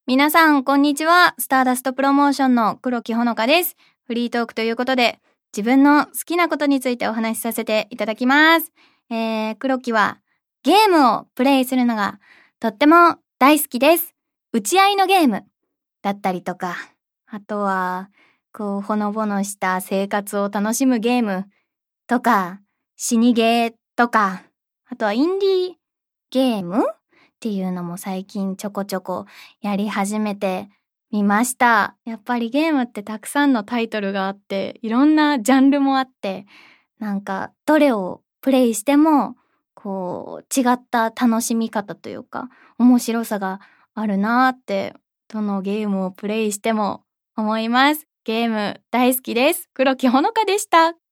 皆さん、こんにちは。スターダストプロモーションの黒木ほのかです。フリートークということで、自分の好きなことについてお話しさせていただきます。黒木はゲームをプレイするのがとっても大好きです。打ち合いのゲームだったりとか、あとは、ほのぼのした生活を楽しむゲームとか、死にゲーとか、あとはインディーゲームっていうのも最近ちょこちょこやり始めてみました。やっぱりゲームってたくさんのタイトルがあって、いろんなジャンルもあって、どれをプレイしても、違った楽しみ方というか、面白さがあるなーって、どのゲームをプレイしても思います。ゲーム大好きです。黒木ほのかでした。